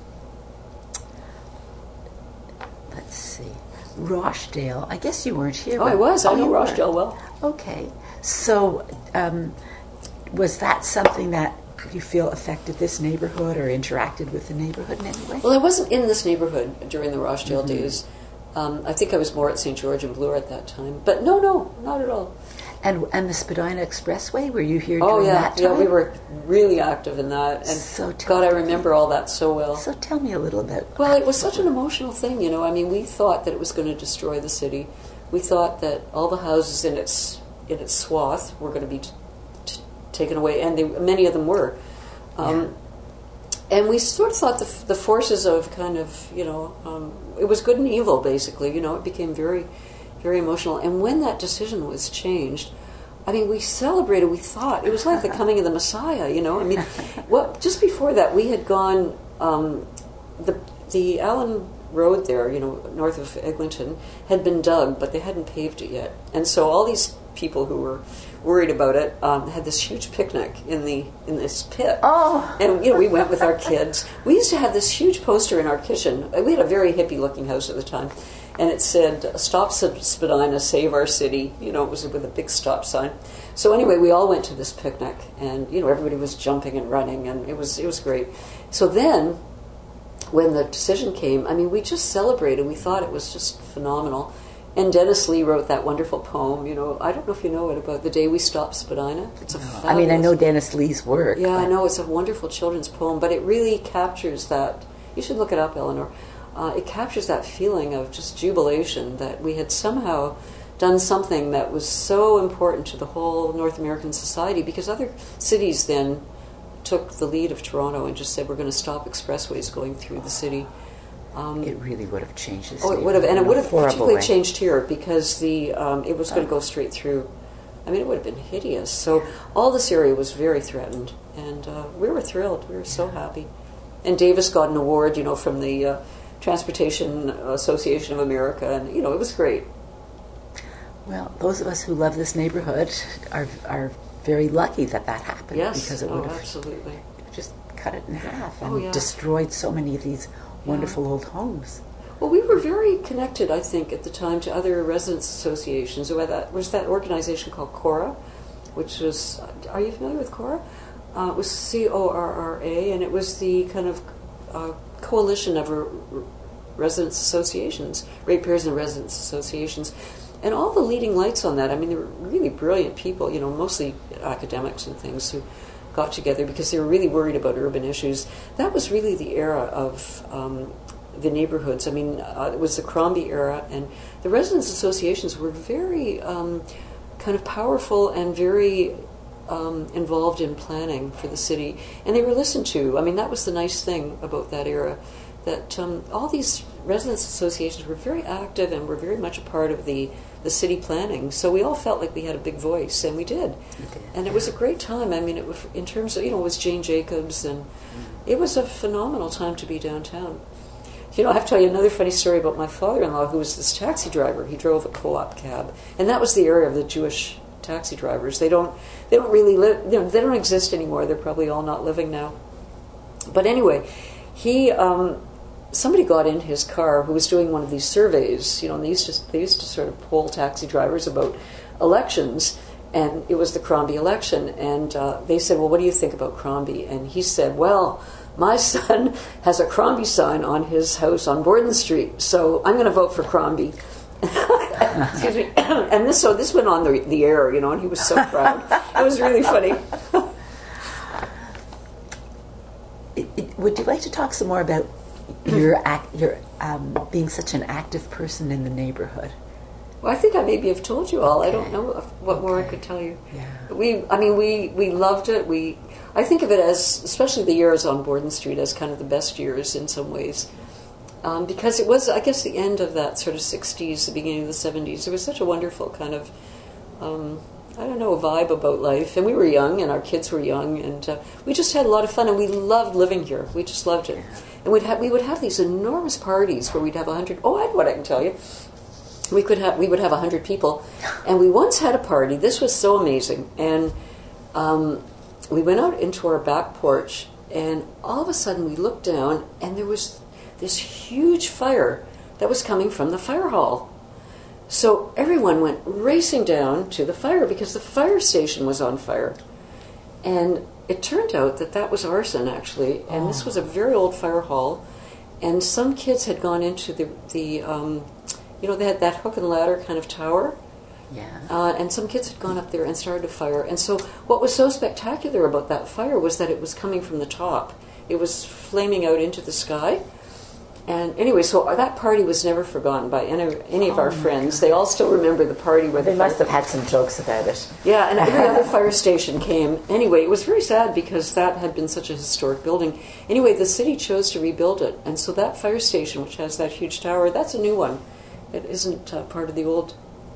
let's see. Rochdale. I guess you weren't here. Oh, I when- was. I Oh, know you were. Rochdale well. Okay. So, um, was that something that you feel affected this neighborhood or interacted with the neighborhood in any way? Well, I wasn't in this neighborhood during the Rochdale Mm-hmm. days. Um, I think I was more at Saint George and Bloor at that time. But no, no, not at all. And and the Spadina Expressway, were you here Oh during yeah, that time? yeah, we were really active in that, and So tell God, I me. remember all that so well. So tell me a little bit. Well, it was such an emotional thing, you know. I mean, we thought that it was going to destroy the city. We thought that all the houses in its in its swath were going to be t- t- taken away, and they, many of them were. Um, And we sort of thought the, f- the forces of kind of, you know, um, it was good and evil, basically. You know, it became very, very emotional. And when that decision was changed, I mean, we celebrated. We thought it was like the coming of the Messiah. You know, I mean, well, just before that, we had gone um, the the Allen Road there, you know, north of Eglinton, had been dug, but they hadn't paved it yet. And so all these people who were worried about it um, had this huge picnic in the in this pit. Oh. And you know, we went with our kids. We used to have this huge poster in our kitchen. We had a very hippie-looking house at the time, and it said, "Stop Spadina, save our city." You know, it was with a big stop sign. So anyway, we all went to this picnic, and you know, everybody was jumping and running, and it was it was great. So then, when the decision came, I mean, we just celebrated. We thought it was just phenomenal. And Dennis Lee wrote that wonderful poem, you know, I don't know if you know it, about the day we stopped Spadina. It's a No. fabulous... I mean, I know Dennis Lee's work. Yeah, I but- know, it's a wonderful children's poem, but it really captures that, you should look it up, Eleanor. Uh, it captures that feeling of just jubilation that we had somehow done something that was so important to the whole North American society, because other cities then took the lead of Toronto and just said, we're going to stop expressways going through the city. Um, It really would have changed the oh, it would have, and it in a would have horrible particularly way. changed here because the um, it was going to go straight through. I mean, it would have been hideous. So all this area was very threatened, and uh, we were thrilled. We were so happy. And Davis got an award, you know, from the uh, Transportation Association of America, and you know, it was great. Well, those of us who love this neighborhood are are very lucky that that happened. Yes, because it oh, would have absolutely. just cut it in half and Oh, yeah. destroyed so many of these wonderful old homes. Well, we were very connected, I think, at the time to other residents' associations. There was that, was that organization called CORA, which was, are you familiar with CORA? Uh, it was C O R R A, and it was the kind of uh, coalition of r- r- residents' associations, ratepayers and residents' associations. And all the leading lights on that, I mean, they were really brilliant people, you know, mostly academics and things who got together because they were really worried about urban issues. That was really the era of um, the neighborhoods. I mean, uh, it was the Crombie era, and the residents' associations were very um, kind of powerful and very um, involved in planning for the city. And they were listened to. I mean, that was the nice thing about that era, that um, all these residents' associations were very active and were very much a part of the, the city planning. So we all felt like we had a big voice, and we did. did, And it was a great time. I mean, it was, in terms of, you know, it was Jane Jacobs, and it was a phenomenal time to be downtown. You know, I have to tell you another funny story about my father-in-law, who was this taxi driver. He drove a co-op cab, and that was the area of the Jewish taxi drivers. They don't, they don't really live. You know, they don't exist anymore. They're probably all not living now. But anyway, he, um, somebody got in his car who was doing one of these surveys. You know, and they used to, they used to sort of poll taxi drivers about elections, and it was the Crombie election. And uh, they said, "Well, what do you think about Crombie?" And he said, "Well, my son has a Crombie sign on his house on Borden Street, so I'm going to vote for Crombie." Excuse me. And this, so this went on the, the air, you know, and he was so proud. It was really funny. It, it, would you like to talk some more about your act, your um, being such an active person in the neighborhood? Well, I think I maybe have told you all. I don't Okay. know what more I Okay. could tell you. Yeah. We, I mean, we, we loved it. We, I think of it as, especially the years on Borden Street, as kind of the best years in some ways. Um, because it was, I guess, the end of that sort of sixties, the beginning of the seventies. It was such a wonderful kind of, um, I don't know, vibe about life. And we were young, and our kids were young, and uh, we just had a lot of fun, and we loved living here. We just loved it. And we'd have, we would have these enormous parties where we'd have a hundred, oh, I what I can tell you. We could have, we would have a hundred people. And we once had a party. This was so amazing. And um, we went out into our back porch, and all of a sudden we looked down, and there was this huge fire that was coming from the fire hall. So everyone went racing down to the fire because the fire station was on fire. And it turned out that that was arson, actually. And oh. This was a very old fire hall. And some kids had gone into the, the um, you know, they had that hook and ladder kind of tower. Yeah. Uh, and some kids had gone up there and started a fire. And so what was so spectacular about that fire was that it was coming from the top. It was flaming out into the sky. And anyway, so that party was never forgotten by any, any of Oh our friends. God. They all still remember the party where they the must fire have had some jokes about it. Yeah, and every other fire station came. Anyway, it was very sad because that had been such a historic building. Anyway, the city chose to rebuild it. And so that fire station, which has that huge tower, that's a new one. It isn't uh, part of the old.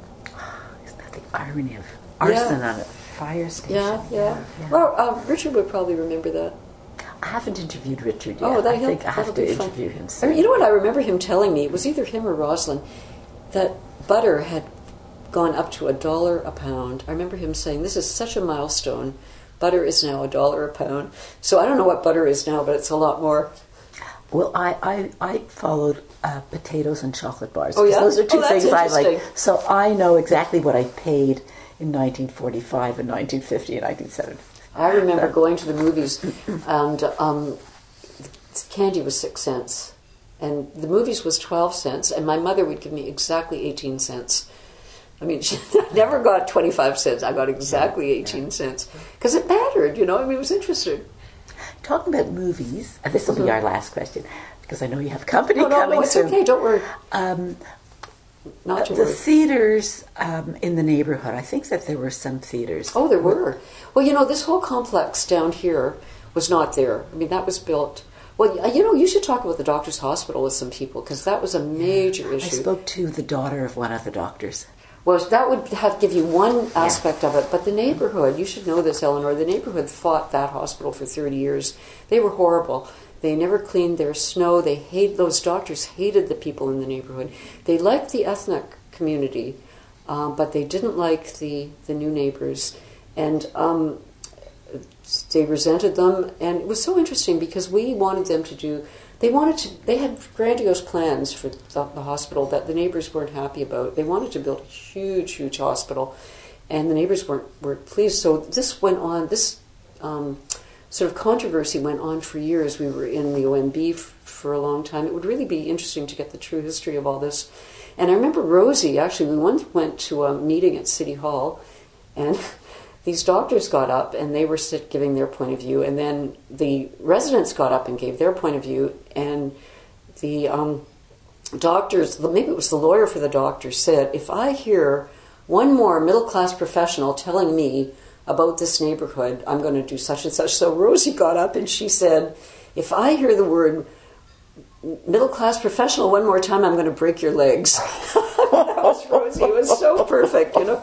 Isn't that the irony of arson Yeah. on a fire station? Yeah, yeah. yeah. Well, uh, Richard would probably remember that. I haven't interviewed Richard yet. Oh, that I he'll- think I have that'll to be fun. interview him I soon. mean, you know what I remember him telling me? It was either him or Rosalind, that butter had gone up to a dollar a pound. I remember him saying, "This is such a milestone. Butter is now a dollar a pound." So I don't know what butter is now, but it's a lot more. Well, I, I, I followed uh, potatoes and chocolate bars. Oh, 'cause yeah? Those are two Oh, that's things I like. interesting. So I know exactly what I paid in nineteen forty-five and nineteen fifty and nineteen seventy. I remember going to the movies, and um, candy was six cents. and the movies was twelve cents, and my mother would give me exactly eighteen cents. I mean, she never got twenty-five cents. I got exactly eighteen cents because it mattered, you know. I mean, it was interesting. Talking about movies, uh, this will mm-hmm. be our last question because I know you have company no, no, coming no, it's soon. okay. Don't worry. Um, Not to the worry. theaters um, in the neighborhood. I think that there were some theaters. Oh, there were. Well, you know, this whole complex down here was not there. I mean, that was built. Well, you know, you should talk about the doctor's hospital with some people because that was a major I issue. I spoke to the daughter of one of the doctors. Well, that would have give you one aspect yeah. of it, but the neighborhood, you should know this, Eleanor, the neighborhood fought that hospital for thirty years. They were horrible. They never cleaned their snow. They hated, those doctors hated the people in the neighborhood. They liked the ethnic community, uh, but they didn't like the, the new neighbors. And um, they resented them, and it was so interesting because we wanted them to do... They wanted to. They had grandiose plans for the, the hospital that the neighbors weren't happy about. They wanted to build a huge, huge hospital, and the neighbors weren't weren't pleased. So this went on. This um, sort of controversy went on for years. We were in the O M B f- for a long time. It would really be interesting to get the true history of all this. And I remember Rosie. Actually, we once went to a meeting at City Hall, and these doctors got up and they were sit giving their point of view, and then the residents got up and gave their point of view, and the um, doctors, maybe it was the lawyer for the doctor, said, if I hear one more middle-class professional telling me about this neighborhood, I'm going to do such and such. So Rosie got up and she said, if I hear the word middle-class professional one more time, I'm going to break your legs. That was Rosie. It was so perfect, you know.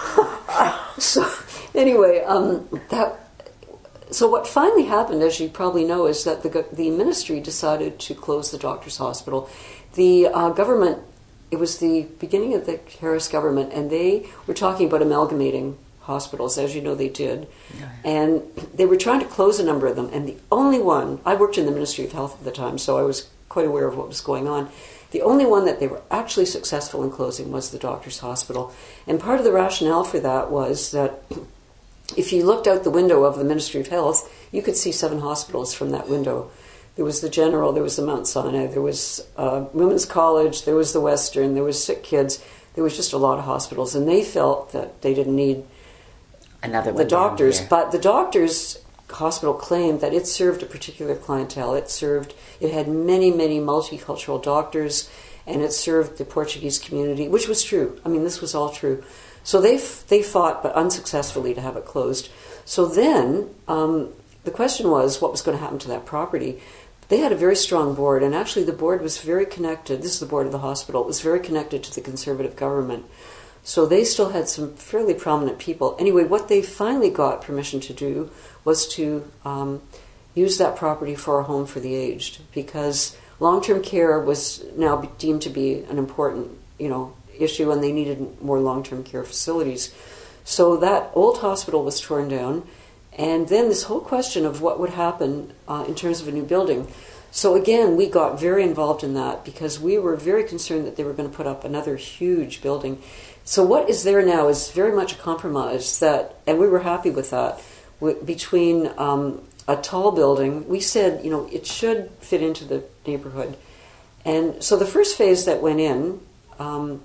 So... Anyway, um, that. So what finally happened, as you probably know, is that the the ministry decided to close the doctor's hospital. The uh, government, it was the beginning of the Harris government, and they were talking about amalgamating hospitals, as you know they did. Yeah. And they were trying to close a number of them, and the only one, I worked in the Ministry of Health at the time, so I was quite aware of what was going on. The only one that they were actually successful in closing was the doctor's hospital. And part of the rationale for that was that if you looked out the window of the Ministry of Health, you could see seven hospitals from that window. There was the General, there was the Mount Sinai, there was uh, Women's College, there was the Western, there was Sick Kids. There was just a lot of hospitals, and they felt that they didn't need another one the doctors. here. But the doctors' hospital claimed that it served a particular clientele. It served, it had many, many multicultural doctors, and it served the Portuguese community, which was true. I mean, this was all true. So they f- they fought, but unsuccessfully, to have it closed. So then um, the question was, what was going to happen to that property? They had a very strong board, and actually the board was very connected. This is the board of the hospital. It was very connected to the Conservative government. So they still had some fairly prominent people. Anyway, what they finally got permission to do was to um, use that property for a home for the aged, because long-term care was now deemed to be an important, you know, issue, and they needed more long-term care facilities. So that old hospital was torn down, and then this whole question of what would happen uh, in terms of a new building. So again, we got very involved in that because we were very concerned that they were going to put up another huge building. So what is there now is very much a compromise that, and we were happy with that, between um, a tall building. We said, you know, it should fit into the neighborhood. And so the first phase that went in um,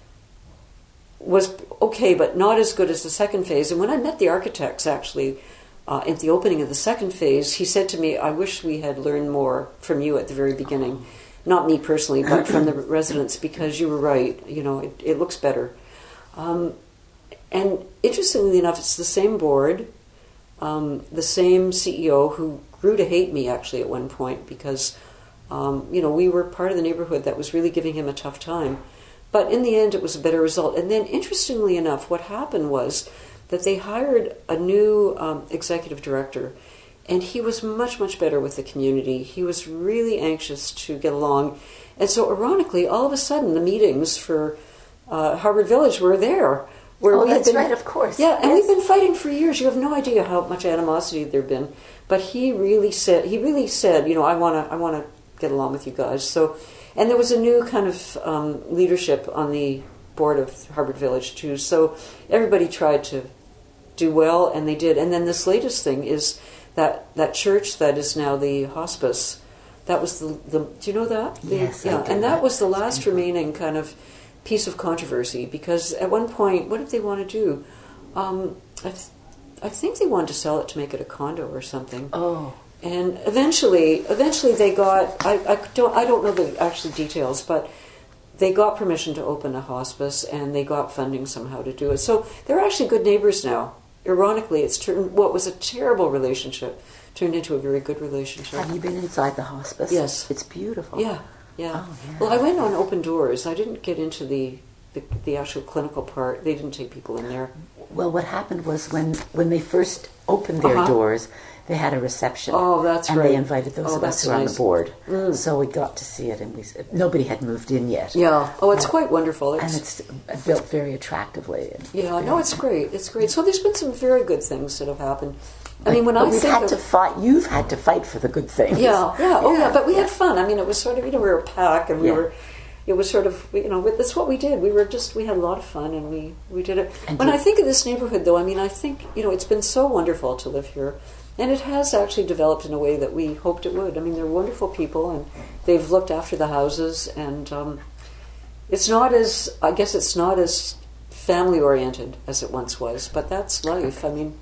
was okay, but not as good as the second phase. And when I met the architects, actually, uh, at the opening of the second phase, he said to me, I wish we had learned more from you at the very beginning. Not me personally, but from the residents, because you were right. You know, it, it looks better. Um, and interestingly enough, it's the same board, um, the same C E O who grew to hate me, actually, at one point, because, um, you know, we were part of the neighborhood that was really giving him a tough time. But in the end, it was a better result. And then, interestingly enough, what happened was that they hired a new um, executive director, and he was much, much better with the community. He was really anxious to get along. And so, ironically, all of a sudden, the meetings for uh, Harvard Village were there. Where oh, we that's been, right, of course. Yeah, and yes. we've been fighting for years. You have no idea how much animosity there had been. But he really said, he really said, you know, I want to I want to get along with you guys. So, and there was a new kind of um, leadership on the board of Harvard Village, too. So everybody tried to do well, and they did. And then this latest thing is that that church that is now the hospice, That was the, the do you know that? The, Yes, I yeah, do. and that was the That's last beautiful. remaining kind of piece of controversy, because at one point, what did they want to do? Um, I, th- I think they wanted to sell it to make it a condo or something. Oh. And eventually, eventually they got, I, I don't I don't know the actual details, but they got permission to open a hospice, and they got funding somehow to do it. So they're actually good neighbors now. Ironically, it's turned what was a terrible relationship turned into a very good relationship. Have you been inside the hospice? Yes. It's beautiful. Yeah, yeah. Oh, yeah. Well, I went on open doors. I didn't get into the, the the actual clinical part. They didn't take people in there. Well, what happened was when, when they first opened their Uh-huh. doors, they had a reception. Oh, that's and right. they invited those Oh, of us that's who were on nice. the board. Mm. So we got to see it, and we s- nobody had moved in yet. Yeah. Oh, it's Uh, quite wonderful. and it's built very attractively. And, Yeah, no, it's great. It's great. So there's been some very good things that have happened. I mean, when but I we've think had of, to fight. You've had to fight for the good things. yeah, yeah, oh yeah, but we yeah. had fun. I mean, it was sort of, you know, we were a pack, and we Yeah. were, it was sort of, you know, that's what we did. We were just, we had a lot of fun, and we we did it. And when you- I think of this neighborhood, though, I mean, I think, you know, it's been so wonderful to live here, and it has actually developed in a way that we hoped it would. I mean, they're wonderful people, and they've looked after the houses, and um, it's not as, I guess, it's not as family oriented as it once was, but that's life. I mean.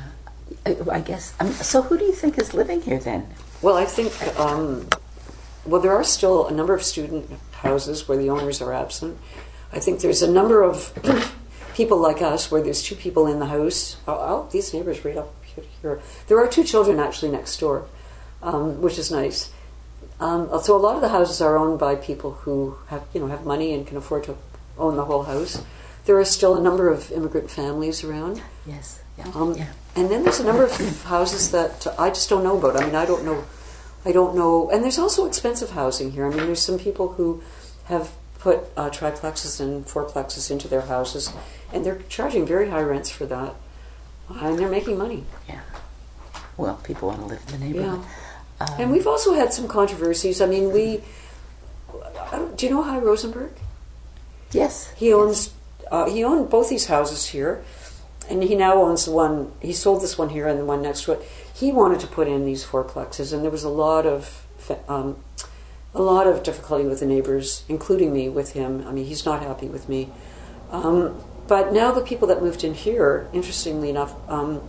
I, I guess. Um, so who do you think is living here then? Well, I think, um, well, there are still a number of student houses where the owners are absent. I think there's a number of people like us where there's two people in the house. Oh, oh these neighbors right up here. There are two children actually next door, um, which is nice. Um, so a lot of the houses are owned by people who have, you know, have money and can afford to own the whole house. There are still a number of immigrant families around. Yes. Yeah. Um, yeah. And then there's a number of houses that I just don't know about. I mean, I don't know. I don't know. And there's also expensive housing here. I mean, there's some people who have put uh, triplexes and fourplexes into their houses, and they're charging very high rents for that, uh, and they're making money. Yeah. Well, people want to live in the neighborhood. Yeah. Um, And we've also had some controversies. I mean, we. I don't- Do you know Hy Rosenberg? Yes. He owns. Uh, he owned both these houses here, and he now owns the one. He sold this one here and the one next to it. He wanted to put in these fourplexes, and there was a lot of um, a lot of difficulty with the neighbors, including me, with him. I mean, he's not happy with me. Um, but now the people that moved in here, interestingly enough, um,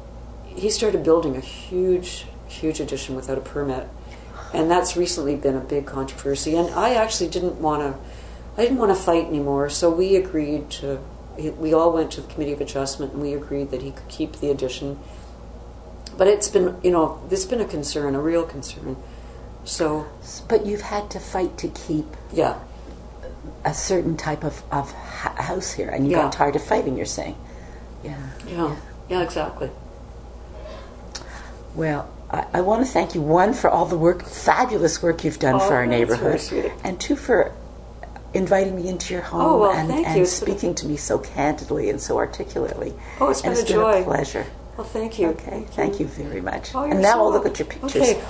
he started building a huge, huge addition without a permit, and that's recently been a big controversy. And I actually didn't want to. I didn't want to fight anymore, so we agreed to. We all went to the Committee of Adjustment, and we agreed that he could keep the addition. But it's been, you know, there's been a concern, a real concern. So, But you've had to fight to keep yeah, a certain type of, of ha- house here, and you Yeah. got tired of fighting, you're saying. Yeah. yeah, yeah, exactly. Well, I, I want to thank you, one, for all the work, fabulous work you've done Oh, for our that's neighborhood, very sweet. and two, for inviting me into your home Oh, well, and, thank and you. speaking to me so candidly and so articulately. Oh, it's and been it's a joy. been a pleasure. Well, thank you. Okay, thank you very much. Oh, and you're now so I'll look welcome. at your pictures. Okay.